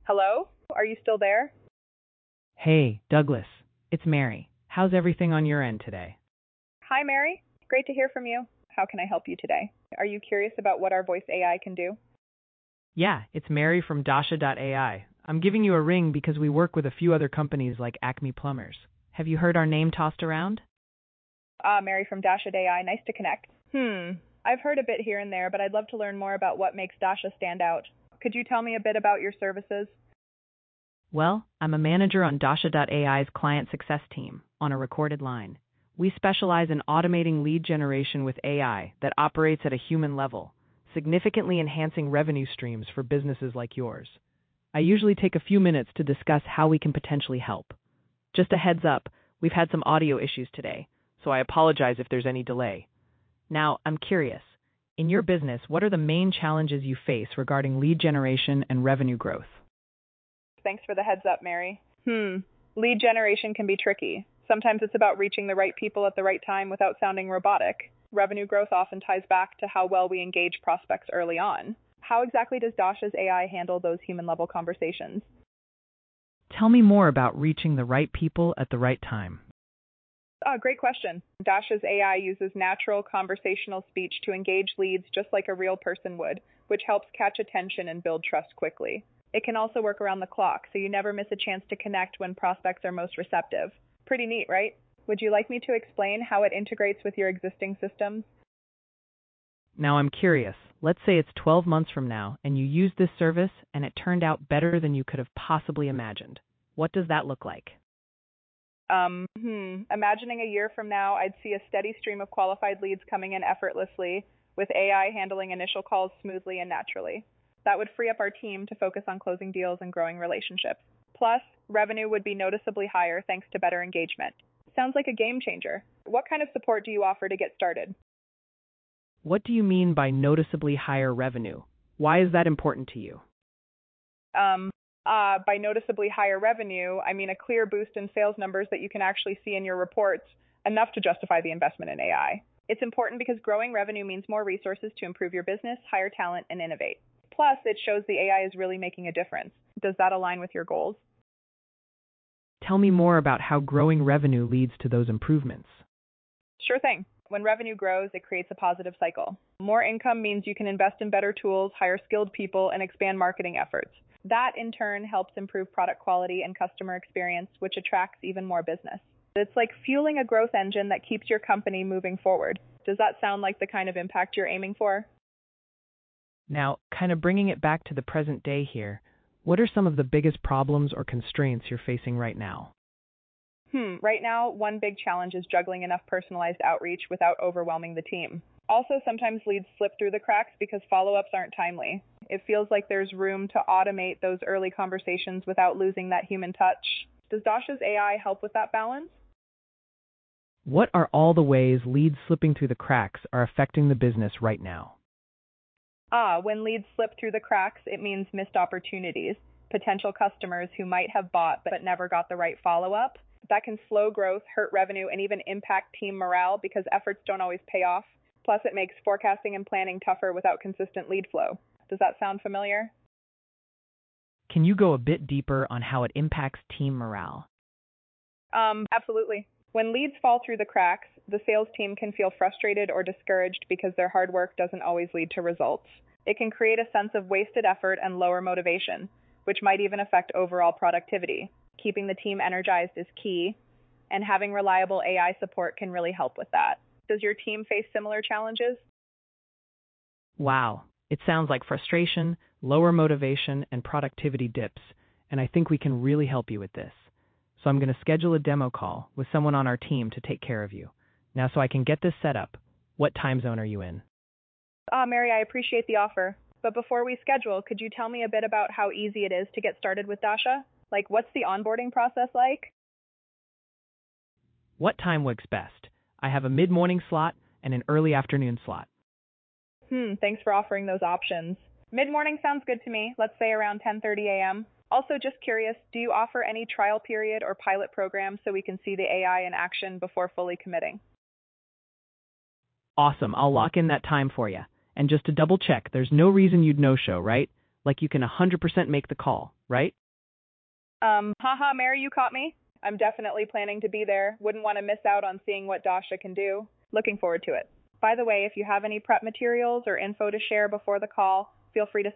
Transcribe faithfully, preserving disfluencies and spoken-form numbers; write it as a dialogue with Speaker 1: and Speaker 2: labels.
Speaker 1: Hello? Are you still there?
Speaker 2: Hey, Douglas. It's Mary. How's everything on your end today?
Speaker 1: Hi, Mary. Great to hear from you. How can I help you today? Are you curious about what our voice A I can do?
Speaker 2: Yeah, it's Mary from Dasha dot A I. I'm giving you a ring because we work with a few other companies like Acme Plumbers. Have you heard our name tossed around?
Speaker 1: Ah, Mary from Dasha A I. Nice to connect. Hmm. I've heard a bit here and there, but I'd love to learn more about what makes Dasha stand out. Could you tell me a bit about your services?
Speaker 2: Well, I'm a manager on Dasha dot A I's client success team on a recorded line. We specialize in automating lead generation with A I that operates at a human level, significantly enhancing revenue streams for businesses like yours. I usually take a few minutes to discuss how we can potentially help. Just a heads up, we've had some audio issues today, so I apologize if there's any delay. Now, I'm curious. In your business, what are the main challenges you face regarding lead generation and revenue growth?
Speaker 1: Thanks for the heads up, Mary. Hmm. Lead generation can be tricky. Sometimes it's about reaching the right people at the right time without sounding robotic. Revenue growth often ties back to how well we engage prospects early on. How exactly does Dasha's A I handle those human-level conversations?
Speaker 2: Tell me more about reaching the right people at the right time.
Speaker 1: Ah, great question. Dasha's A I uses natural conversational speech to engage leads just like a real person would, which helps catch attention and build trust quickly. It can also work around the clock, so you never miss a chance to connect when prospects are most receptive. Pretty neat, right? Would you like me to explain how it integrates with your existing systems?
Speaker 2: Now I'm curious. Let's say it's twelve months from now and you use this service and it turned out better than you could have possibly imagined. What does that look like?
Speaker 1: Um, hmm. Imagining a year from now, I'd see a steady stream of qualified leads coming in effortlessly, with A I handling initial calls smoothly and naturally. That would free up our team to focus on closing deals and growing relationships. Plus, revenue would be noticeably higher thanks to better engagement. Sounds like a game changer. What kind of support do you offer to get started?
Speaker 2: What do you mean by noticeably higher revenue? Why is that important to you?
Speaker 1: Um, uh, by noticeably higher revenue, I mean a clear boost in sales numbers that you can actually see in your reports, enough to justify the investment in A I. It's important because growing revenue means more resources to improve your business, hire talent, and innovate. Plus, it shows the A I is really making a difference. Does that align with your goals?
Speaker 2: Tell me more about how growing revenue leads to those improvements.
Speaker 1: Sure thing. When revenue grows, it creates a positive cycle. More income means you can invest in better tools, hire skilled people, and expand marketing efforts. That, in turn, helps improve product quality and customer experience, which attracts even more business. It's like fueling a growth engine that keeps your company moving forward. Does that sound like the kind of impact you're aiming for?
Speaker 2: Now, kind of bringing it back to the present day here, what are some of the biggest problems or constraints you're facing right now?
Speaker 1: Hmm, right now, one big challenge is juggling enough personalized outreach without overwhelming the team. Also, sometimes leads slip through the cracks because follow-ups aren't timely. It feels like there's room to automate those early conversations without losing that human touch. Does Dasha's A I help with that balance?
Speaker 2: What are all the ways leads slipping through the cracks are affecting the business right now?
Speaker 1: Ah, when leads slip through the cracks, it means missed opportunities, potential customers who might have bought but never got the right follow-up. That can slow growth, hurt revenue, and even impact team morale because efforts don't always pay off. Plus, it makes forecasting and planning tougher without consistent lead flow. Does that sound familiar?
Speaker 2: Can you go a bit deeper on how it impacts team morale?
Speaker 1: Um, absolutely. When leads fall through the cracks, the sales team can feel frustrated or discouraged because their hard work doesn't always lead to results. It can create a sense of wasted effort and lower motivation, which might even affect overall productivity. Keeping the team energized is key, and having reliable A I support can really help with that. Does your team face similar challenges?
Speaker 2: Wow, it sounds like frustration, lower motivation, and productivity dips, and I think we can really help you with this. So I'm going to schedule a demo call with someone on our team to take care of you. Now, so I can get this set up, what time zone are you in?
Speaker 1: Ah, Mary, I appreciate the offer. But before we schedule, could you tell me a bit about how easy it is to get started with Dasha? Like, what's the onboarding process like?
Speaker 2: What time works best? I have a mid-morning slot and an early afternoon slot.
Speaker 1: Hmm, thanks for offering those options. Mid-morning sounds good to me, let's say around ten thirty a.m. Also, just curious, do you offer any trial period or pilot program so we can see the A I in action before fully committing?
Speaker 2: Awesome, I'll lock in that time for you. And just to double check, there's no reason you'd no-show, right? Like you can one hundred percent make the call, right?
Speaker 1: Um, haha, Mary, you caught me. I'm definitely planning to be there. Wouldn't want to miss out on seeing what Dasha can do. Looking forward to it. By the way, if you have any prep materials or info to share before the call, feel free to